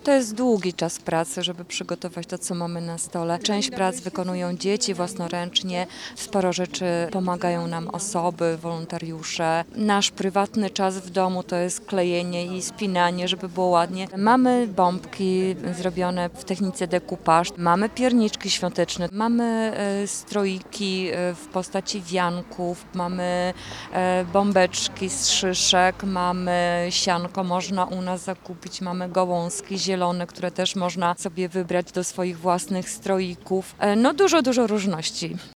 To jest długi czas pracy, żeby przygotować to, co mamy na stole. Część prac wykonują dzieci własnoręcznie, sporo rzeczy pomagają nam osoby, wolontariusze. Nasz prywatny czas w domu to jest klejenie i spinanie, żeby było ładnie. Mamy bombki zrobione w technice decoupage, mamy pierniczki świąteczne, mamy stroiki w postaci wianków, mamy bombeczki z szyszek, mamy sianko, można u nas zakupić, mamy gałązki zielone, które też można sobie wybrać do swoich własnych stroików. No dużo różności.